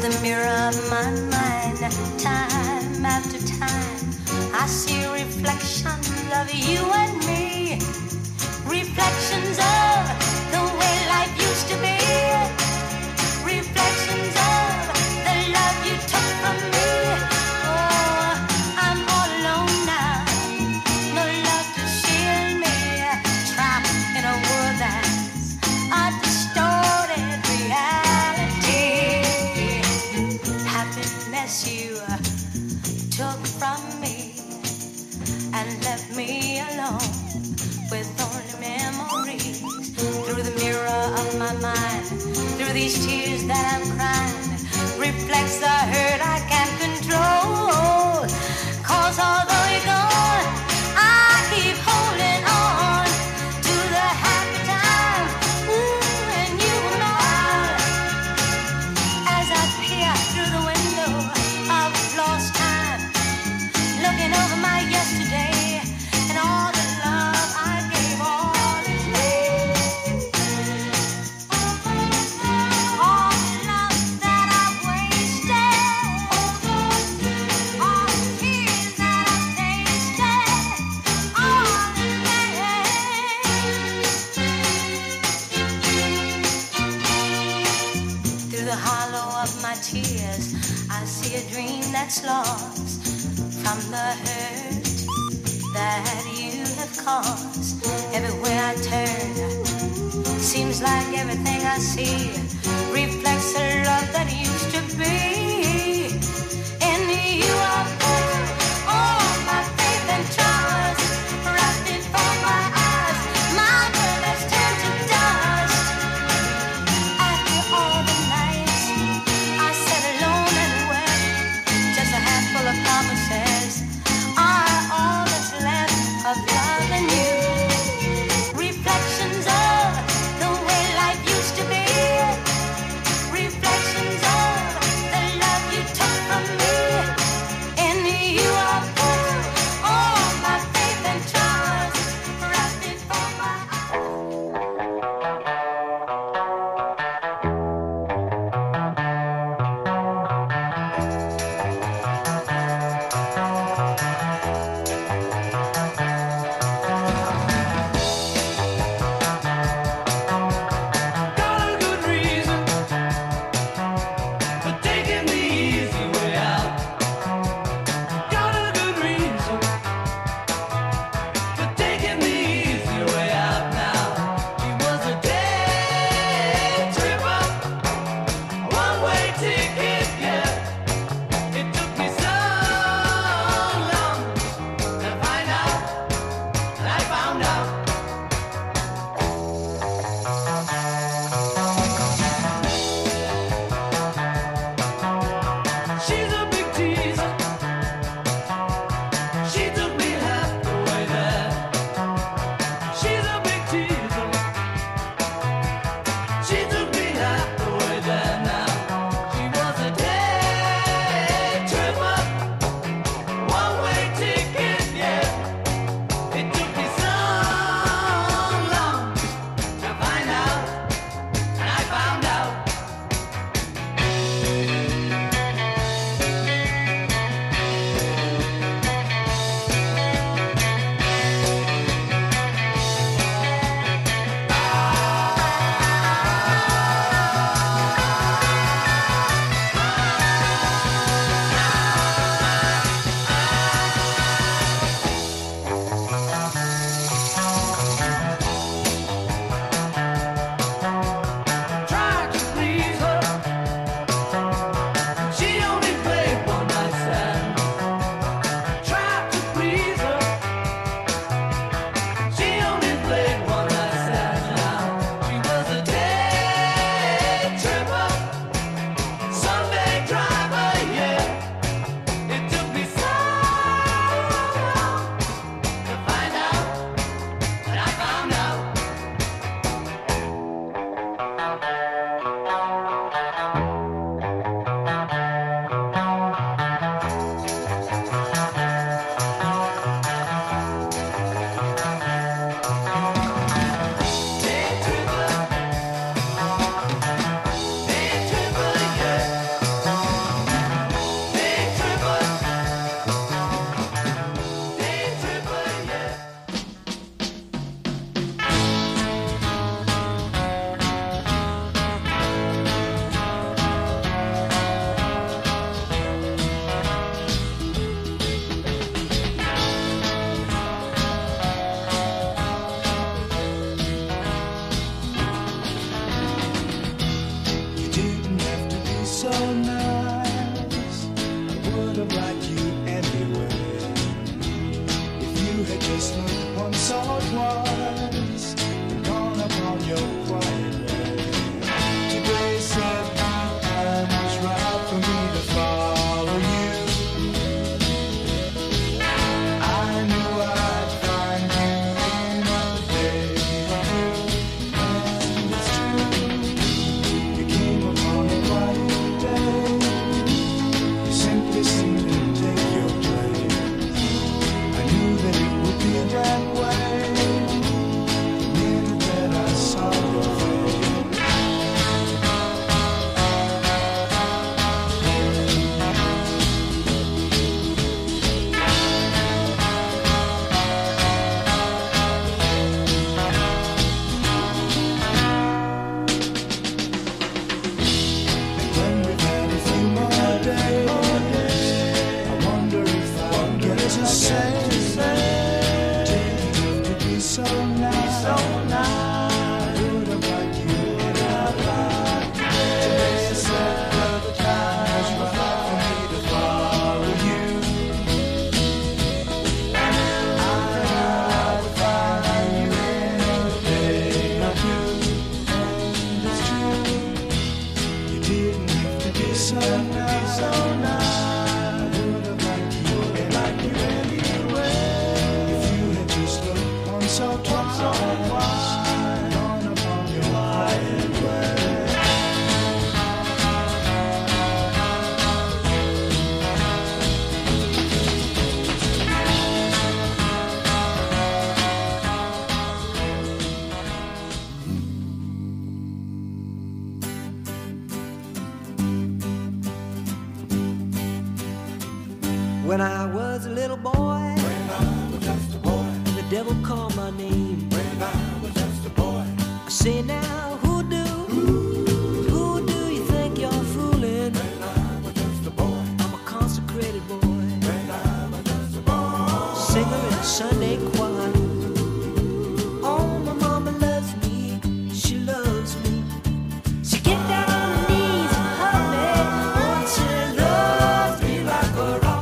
the mirror of my mind, time after time, I see reflections of you and me, reflections of the way life used to be, reflections of the love you took from me. Oh, I'm all alone now, no love to shield me, trapped in a world that's a distorted reality. Happiness you took from me and left me alone with only memories. Through the mirror of my mind, through these tears that I'm crying, reflects the hurt I can't control. 'Cause although you're gone, I keep holding on to the happy times, ooh, and you and I. As I peer through the window of lost time, looking over my yesterday and all the love I gave all this day. All the love that I wasted, all the tears that I tasted, all in vain. Through the hollow of my tears, I see a dream that's lost from the hurt that you have caused. Everywhere I turn, seems like everything I see reflects the love that used to be. In you I put all my faith and trust, right before my eyes, my world has turned to dust. After all the nights I sat alone and wept, just a handful of promises are all that's left of love and you. Reflections of the way life used to be, reflections of stars and gone upon your quiet way. Today said the time was right for me to follow you. I knew I'd find you in a day or two, and it's true. You came upon a quiet day. You simply seemed to take your place. I knew that it would be that way the minute that I saw your face. And when we've had a few more days, I wonder if I'll get to say, didn't have to be so nice. I would have liked you. Today said that the time was right for me to follow you. I would find you in a day or two, and it's true. You didn't have to be so nice. I would have liked you anyway. If you had just looked once or twice, gone upon your quiet way. When I was a little boy, the devil called my name. I say now, who do you think you're fooling? I'm a consecrated boy, singer in a Sunday choir. Oh, my mama loves me, she loves me. She get down on her knees and hug me. Oh, she loves me like a rock.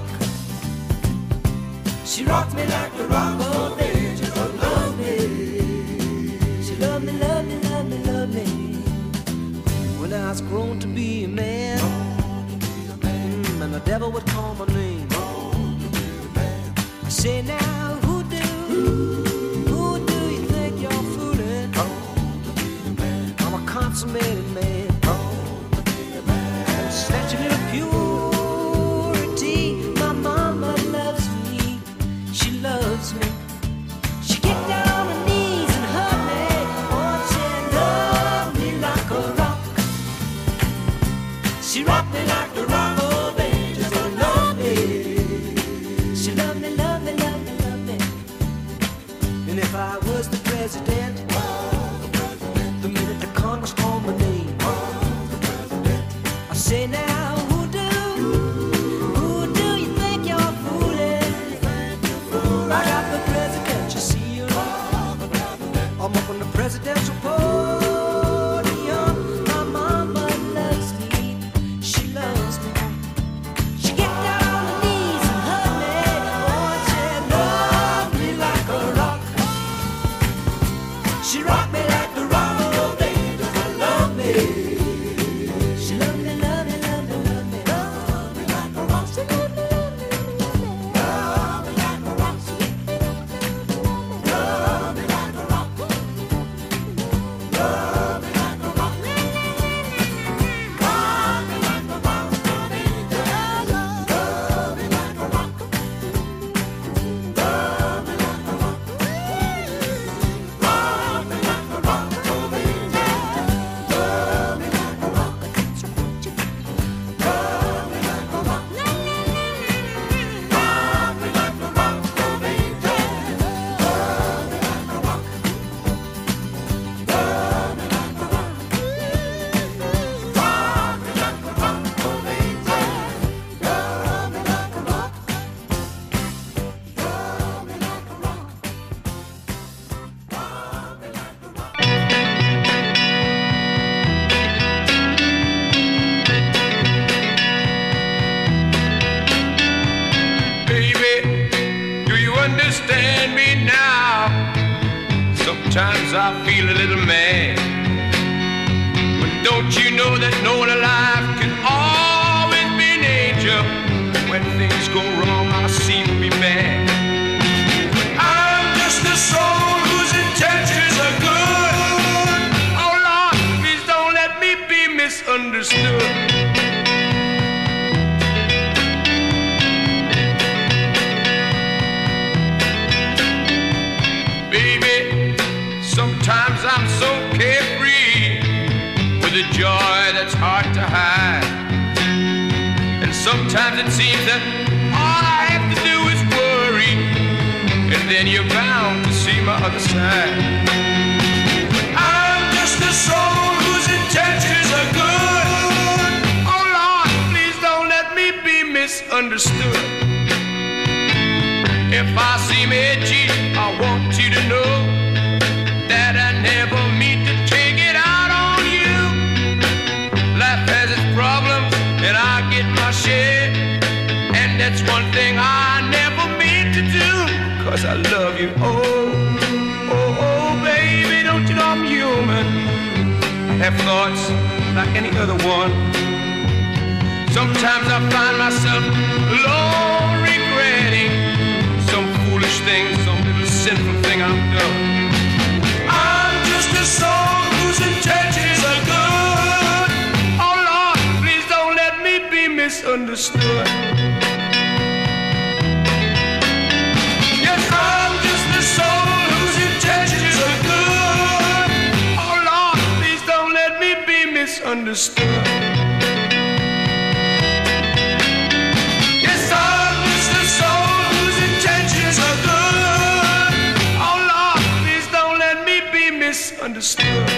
She rocked me like a rock all day. Just love me. She loved me, loved me, loved me, loved me. When I was grown to be a man, and the devil would call my name. I say now, who do you think you're fooling? I'm a consummated man. Snatch a little purity. My mama loves me. She loves me. She get down on her knees and hug me. Oh, she loved me like a rock. She rocked me like the rock, oh baby, just love me. She loved me, loved me, loved me, loved me. And if I was the president, the minute the Congress called my name, I say now, who do you think you're fooling? I got the presidential seal. I'm up on the presidential podium. My mama loves me, she loves me. She get down on her knees and hug me. Oh, she loved me like a rock. She rocked me like the rock, oh baby, just love me. She loved me, loved me, loved me, loved me. Love me like a rock. She loved me, loved me, love me, love me. Love me like a rock. Love me like a rock. Love me like a rock. Love me like a rock, oh baby. Love me like a rock. Love me like a rock. Rock me like a rock. sometimes I feel a little mad. But don't you know that no one alive can always be an angel? When things go wrong, I seem to be bad. I'm just a soul whose intentions are good. Oh Lord, please don't let me be misunderstood. Sometimes I'm so carefree with a joy that's hard to hide. And sometimes it seems that all I have to do is worry, and then you're bound to see my other side. I'm just a soul whose intentions are good. Oh Lord, please don't let me be misunderstood. If I seem edgy, I want you to know that I never mean to take it out on you. Life has its problems, and I get my share. And that's one thing I never mean to do, 'cause I love you. Oh, oh, oh, baby, don't you know I'm human? I have thoughts like any other one. Sometimes I find myself alone regretting some foolish thing, some little sinful thing I've done. A soul whose intentions are good. Oh Lord, please don't let me be misunderstood. Yes, I'm just a soul whose intentions are good. Oh Lord, please don't let me be misunderstood. Yes, I'm just a soul whose intentions are good. Oh Lord, please don't let me be misunderstood.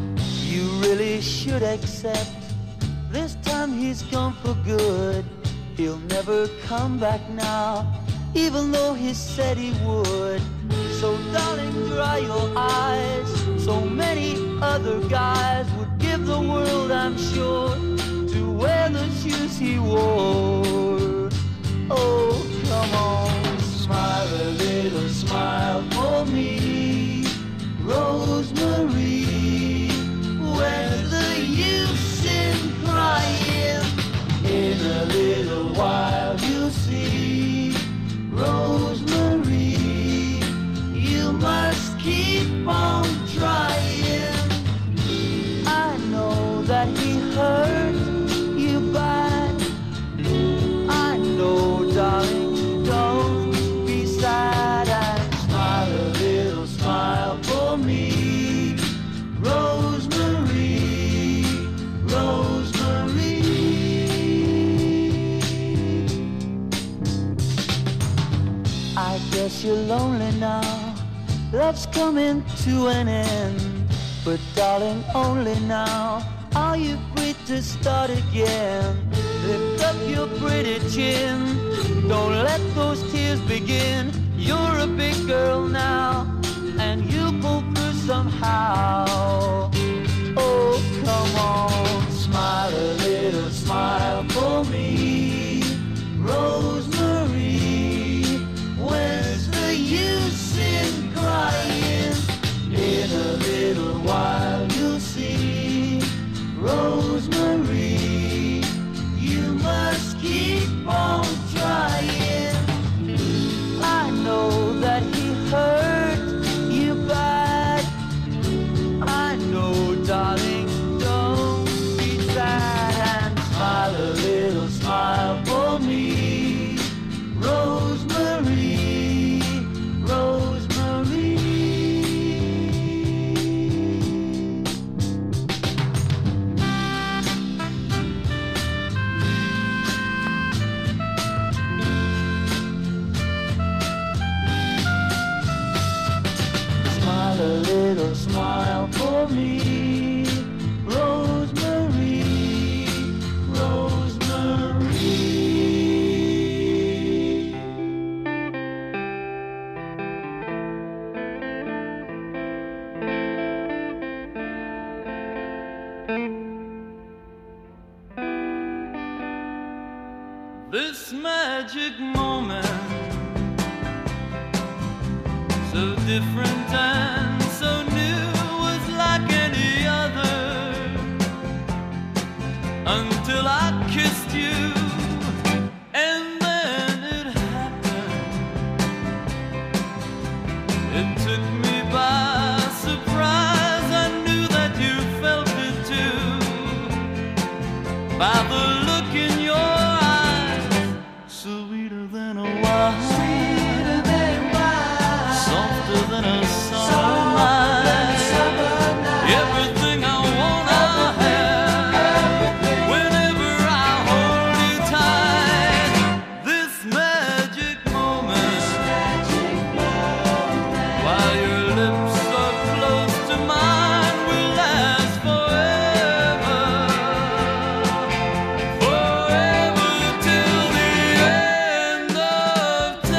Should accept this time he's gone for good. he'll never come back now, even though he said he would. So darling, dry your eyes. So many other guys would give the world, I'm sure, to wear the shoes he wore. Oh, come on, smile a little smile for me, Rosemary. Where's the use in crying? In a little while you'll see, Rosemary, you must keep on trying. I know that he hurt you bad. I know, darling, don't be sad, and smile a little smile for me, Rosemary, Rosemary. I guess you're lonely now, love's coming to an end, but darling, only now are you free to start again. Lift up your pretty chin, don't let those tears begin. You're a big girl now, and you'll pull through somehow. Oh, come on, smile a little smile for me, Rosemary. Where's the use in crying? In a little while you'll see, Rosemary, you must keep on trying. I know that he hurt you bad. I know, darling, don't be sad, and smile a little smile for me, Rosemary, Rosemary. Smile a little smile for me, Rosemary, Rosemary. This magic moment, so different and so new, was like any other, until I kissed you, and then it happened. It took me by surprise. I knew that you felt it too, by the look in your eyes, sweeter than a wine, sweeter than wine, softer than a summer night. Everything I want, I have. Whenever I hold you tight, this magic moment, while your lips are close to mine, will last forever, forever till the end of time.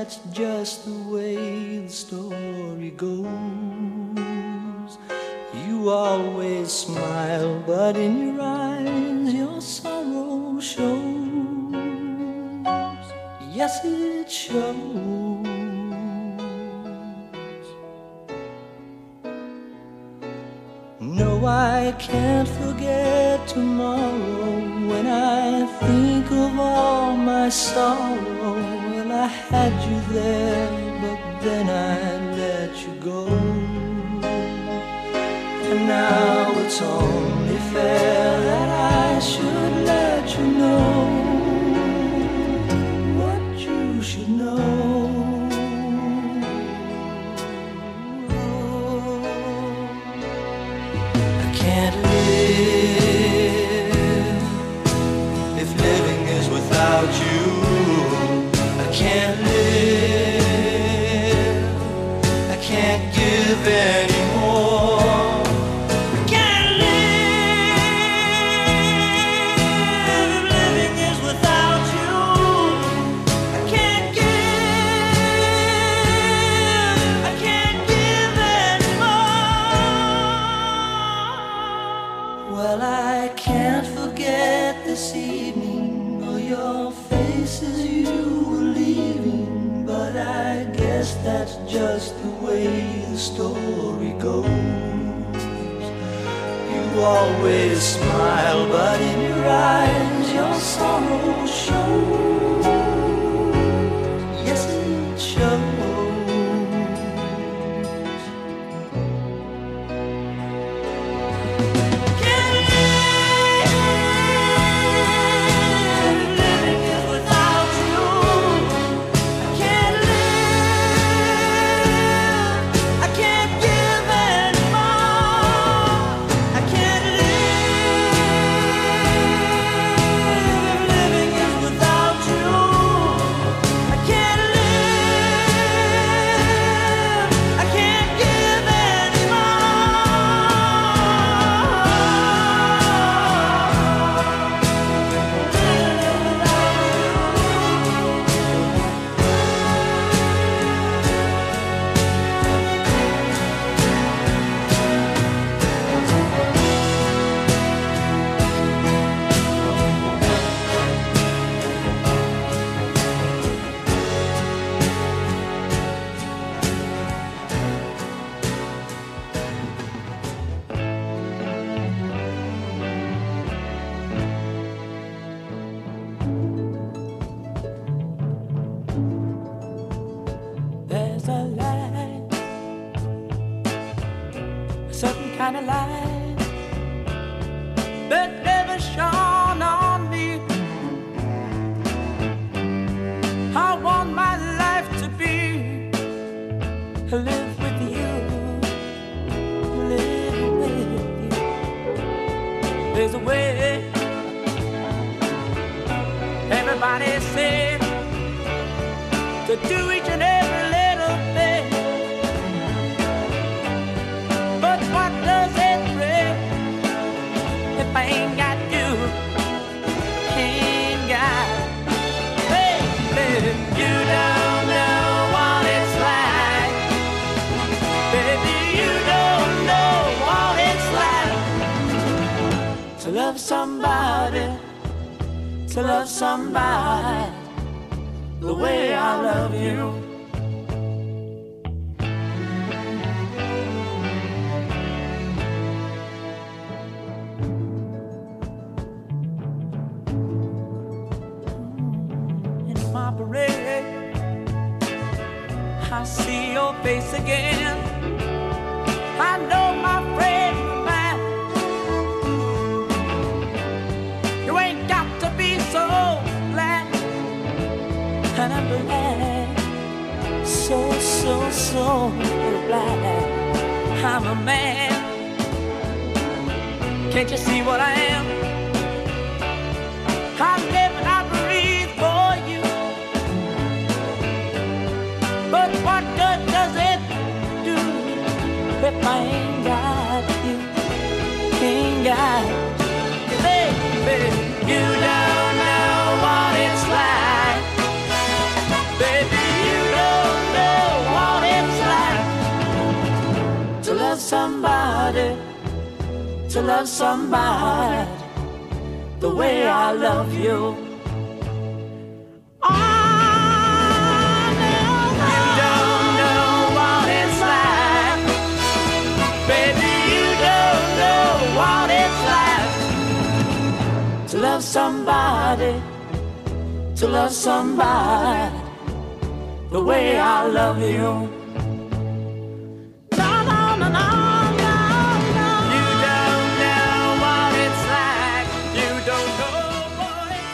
that's just the way the story goes. You always smile, but in your eyes your sorrow shows. Yes, it shows. No, I can't forget tomorrow. When I think of all my sorrow, well, I had you there, but then I let you go. And now it's only fair that I should let you know what you should know. I can't live if living is without you. I can't live, I can't give anymore. Well, I can't forget this evening or your face as you were leaving, but I guess that's just the way the story goes. You always smile, but in your eyes your sorrow shows. Yes, it shows. Kind of light that never shone on me. I want my life to be live with you, live with you. There's a way. Everybody said to do each and every little thing. But what does it bring if I ain't got you? Ain't got, baby, you don't know what it's like. Baby, you don't know what it's like to love somebody, to love somebody the way I love you. I see your face again. I know, my friend, man, you ain't got to be so glad. And I'm glad, so glad I'm a man. Can't you see what I am? I live and I breathe for you. But what good does it do if I ain't got you? Ain't got you, baby. You don't know what it's like, baby. You don't. to love somebody the way I love you. Somebody, to love somebody the way I love you. No, no, no, no, no, no. You don't know what it's like. You don't know what it's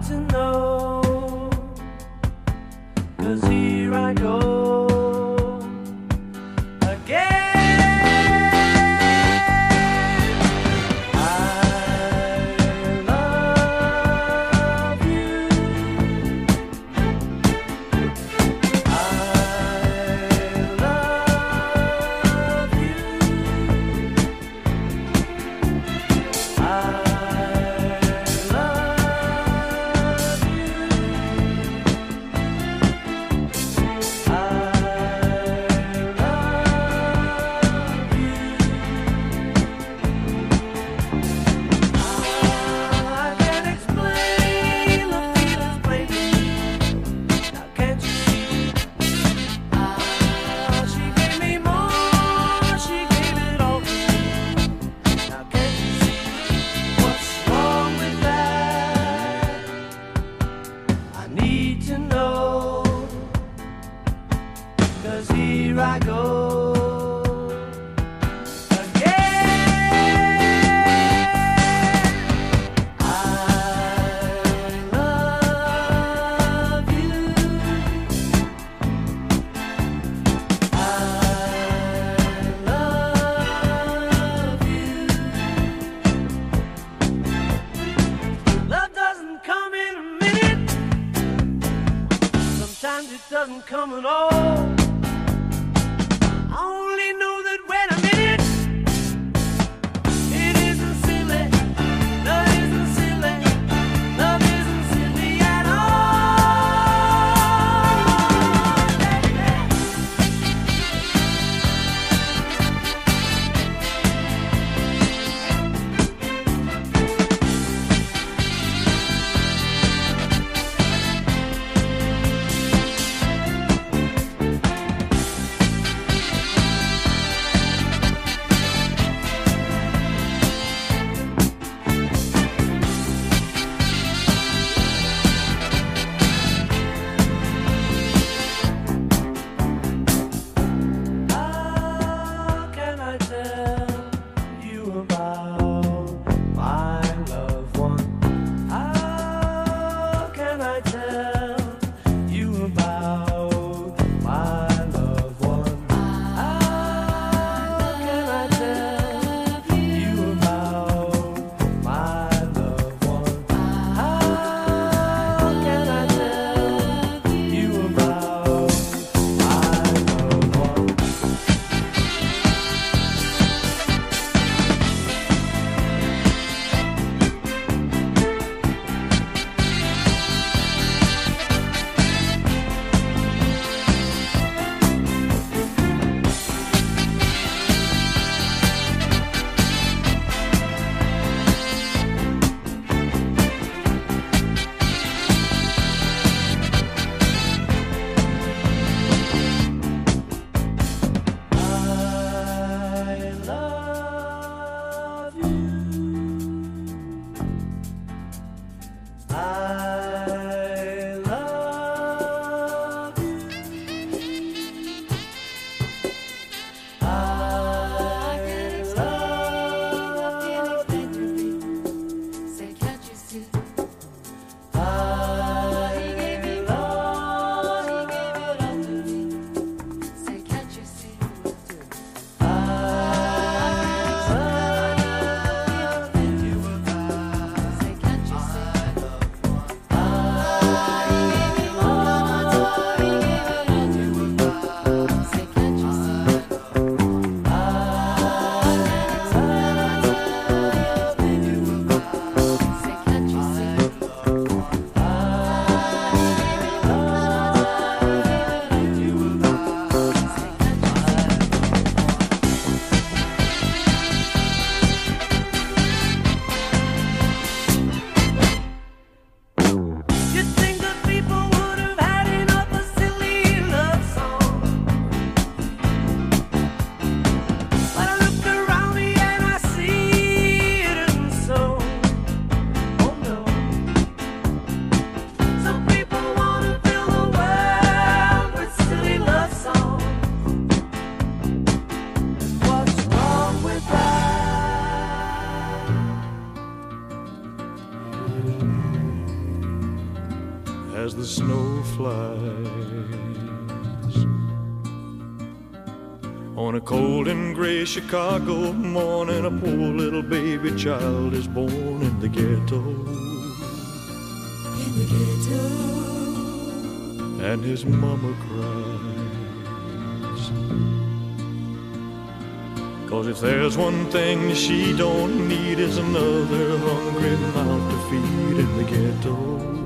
to know, 'cause here I go again. Come at all. I only know that when I'm in it, it isn't silly. Love isn't silly. Love isn't silly at as the snow flies. On a cold and gray Chicago morning, a poor little baby child is born in the ghetto. In the ghetto. And his mama cries. 'Cause if there's one thing she don't need, is another hungry mouth to feed in the ghetto.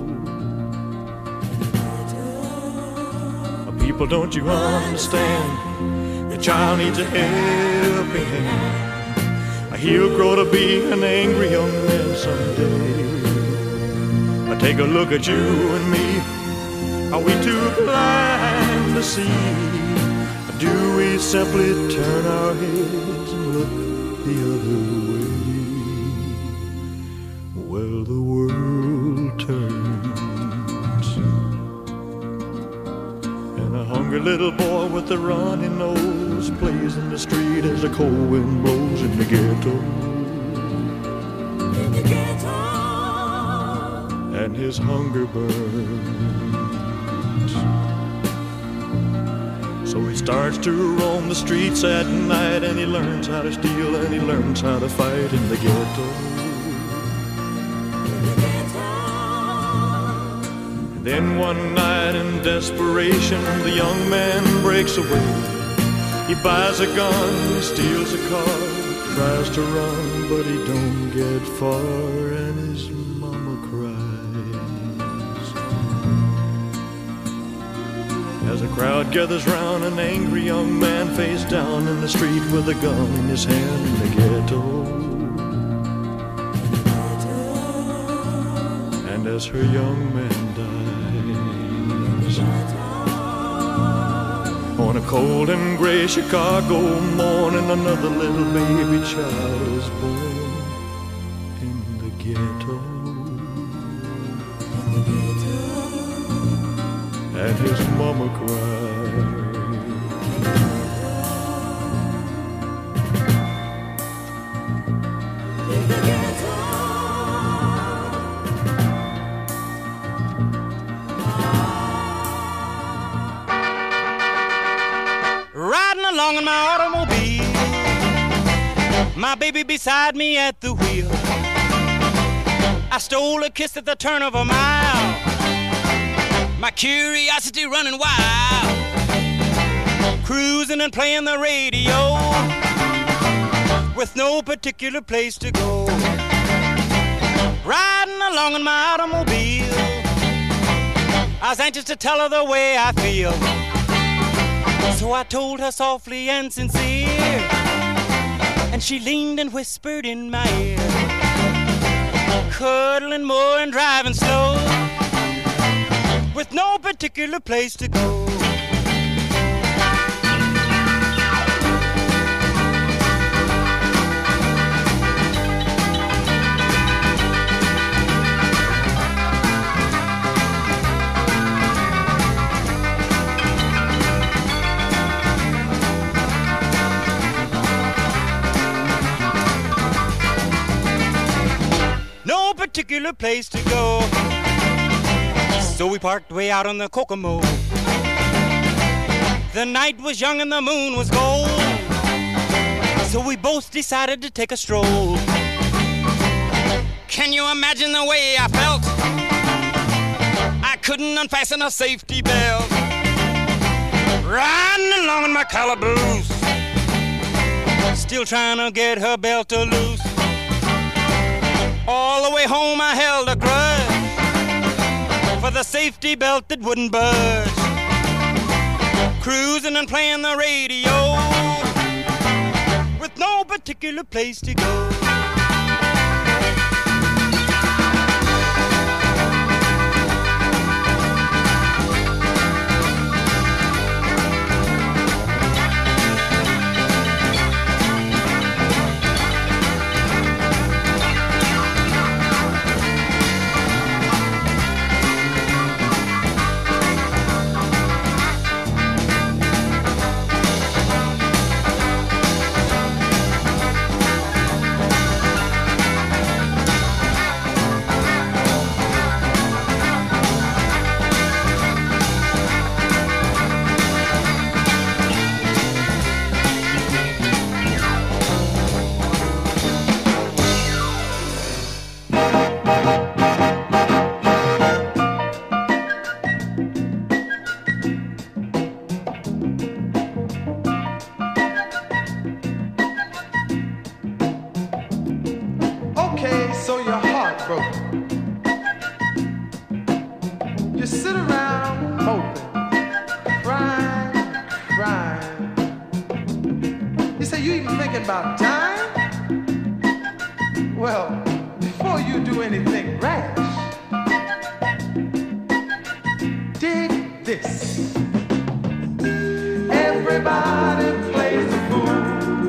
People, don't you understand? The child needs a helping hand. He'll grow to be an angry young man someday. Take a look at you and me. Are we too blind to see? Do we simply turn our heads and look the other way? Well, the world turns, and a hungry little boy with a runny nose plays in the street as the cold wind blows in the ghetto. In the ghetto. And his hunger burns. So he starts to roam the streets at night, and he learns how to steal, and he learns how to fight in the ghetto. In the ghetto. And then one night in desperation, the young man breaks away. He buys a gun, he steals a car, tries to run, but he don't get far, and his mama cries. As the crowd gathers round, an angry young man face down in the street with a gun in his hand in the ghetto. And as her young man dies, on a cold and gray Chicago morning, another little baby child is born in the ghetto. And his mama cried. In the ghetto. Riding along in my automobile, my baby beside me at the wheel. I stole a kiss at the turn of a mile, my curiosity running wild, cruising and playing the radio, with no particular place to go. Riding along in my automobile, I was anxious to tell her the way I feel. So I told her softly and sincere, and she leaned and whispered in my ear, cuddling more and driving slow, with no particular place to go. No particular place to go. So we parked way out on the Kokomo. The night was young and the moon was gold, so we both decided to take a stroll. Can you imagine the way I felt? I couldn't unfasten a safety belt, riding along in my calaboose, still trying to get her belt to loose. All the way home I held a grudge for the safety belt that wouldn't budge, cruising and playing the radio, with no particular place to go. sit around hoping, crying. You say you even thinking about dying? Well, before you do anything rash, dig this. Everybody plays the fool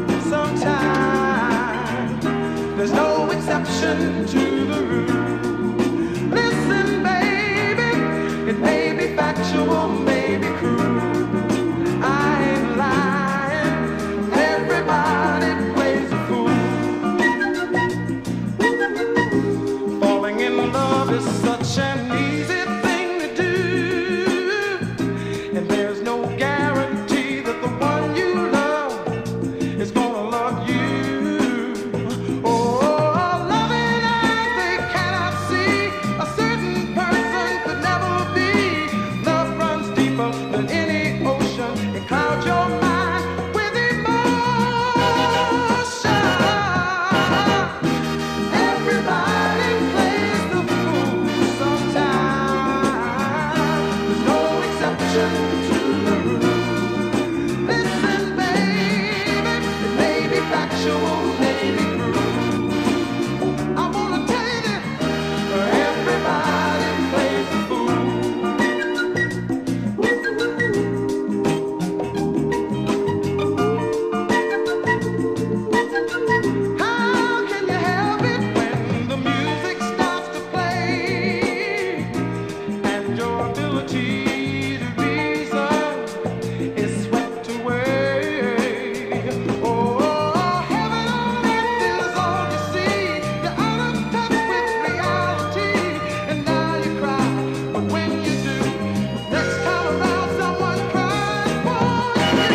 sometime. There's no exception to the rule. Listen, baby, it may be factual, may be cruel. I ain't lying. Everybody plays the fool. Falling in love is such an easy thing to do, and there's no guarantee that the one you love is gonna love you. Oh, loving eyes they cannot see. A certain person could never be. Love runs deeper than any ocean. It clouds your mind with emotion. Everybody plays the fool sometimes. There's no exception to the rule. Listen, baby, it may be factual, may be cruel. I wanna tell you this, everybody plays the fool. How can you help it when the music starts to play and your ability to reason is swept away? Oh, heaven on earth is all you see. You're out of touch with reality, and now you cry. But when you do, next time around, someone cries for you.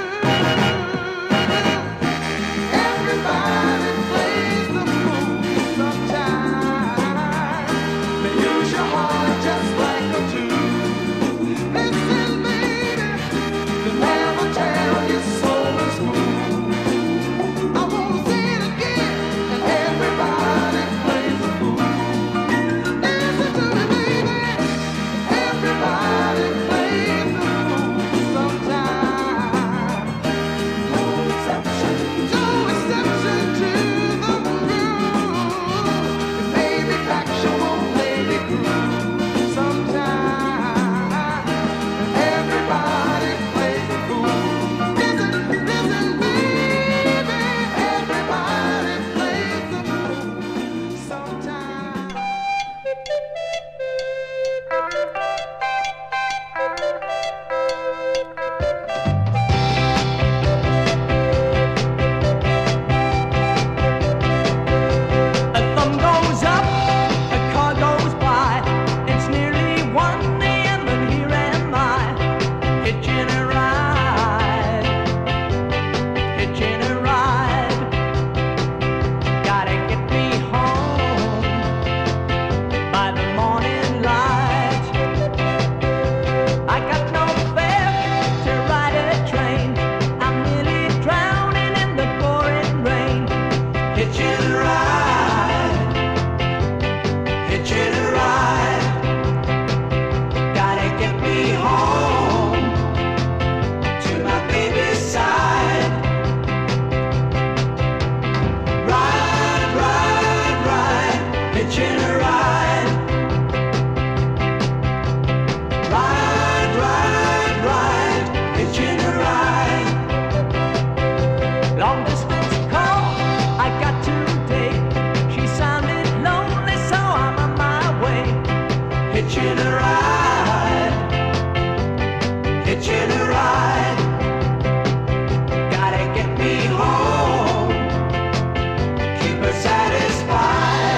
Everybody plays the fool sometimes. They use your heart just like a tool. Listen, baby, they never tell your soul is cool. I wanna say it again, and everybody plays the fool. Listen to me, baby, everybody plays the fool sometimes. No exception to the rule. It may be factual, may be cruel. Sometimes everybody plays the fool. Listen, baby, everybody plays the fool sometimes. A thumb goes up, a car goes by. It's nearly 1 a.m. and here am I, hitching a ride, hitching a ride. Gotta get me home by the morning light. I got no fare to ride a train. I'm nearly drowning in the pouring rain. Hitching a ride, hitching a ride. Gotta get me home to my baby's side. Ride, ride, ride, hitching a ride. Ride, ride, ride, hitching a ride. Long distance call I got today. She sounded lonely, so I'm on my way. Hitching a ride, hitching a ride. Gotta get me home, keep her satisfied.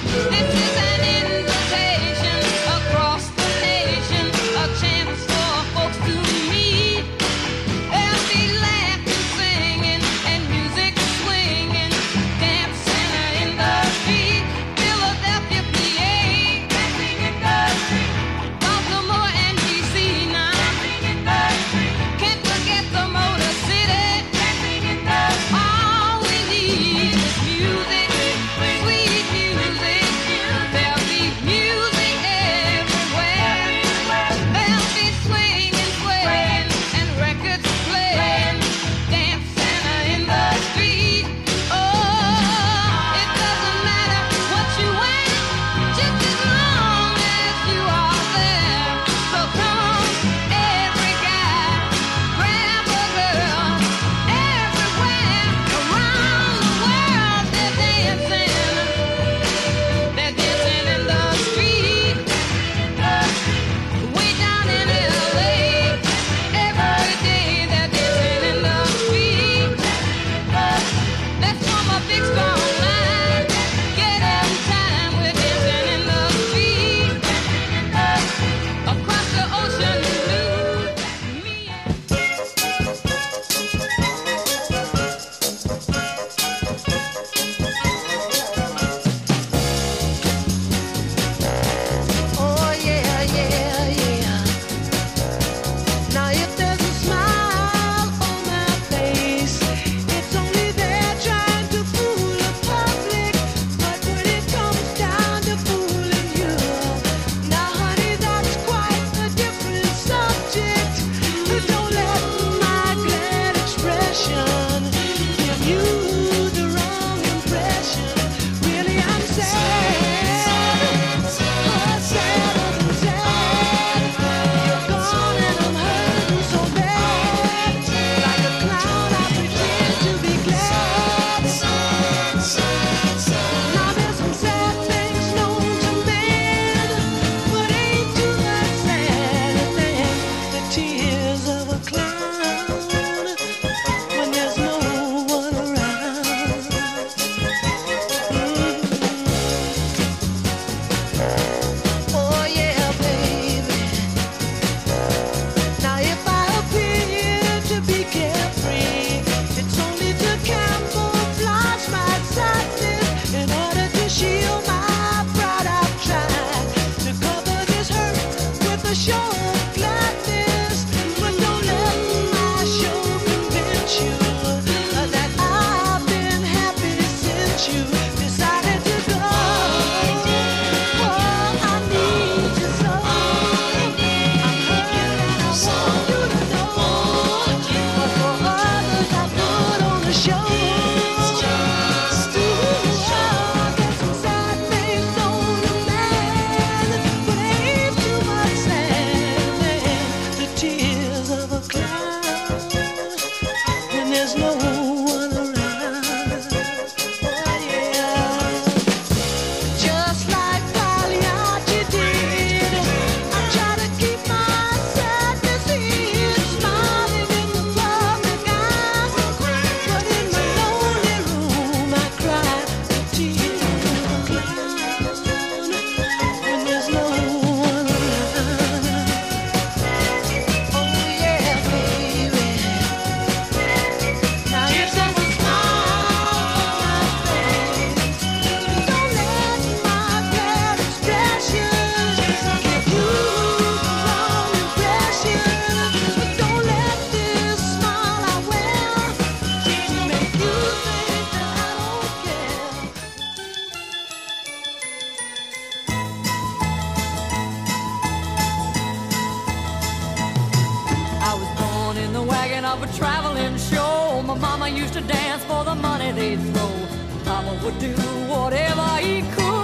of a traveling show. My mama used to dance for the money they'd throw. Papa would do whatever he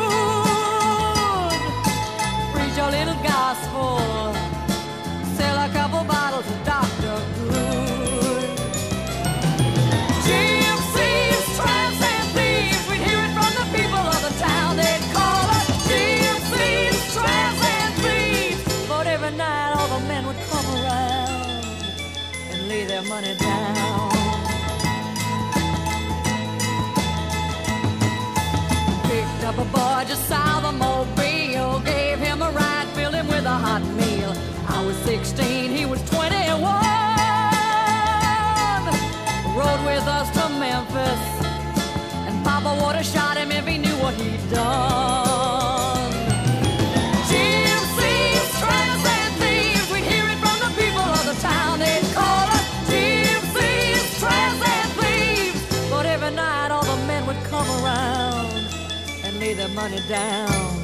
could. Preach a little gospel, sell a couple bottles of Dr. Good. Gypsies, tramps, and thieves, we'd hear it from the people of the town. They'd call us gypsies, tramps, and thieves. But every night all the men would come around and lay their money down. Picked up Papa boy just south of Mobile gave him a ride, filled him with a hot meal. I was 16, he was 21. Rode with us to Memphis, and Papa would have shot him if he knew what he'd done. Gypsies, tramps, and thieves, we'd hear it from the people of the town. They'd call us gypsies, tramps, and thieves. But every night all the men would come around and lay their money down.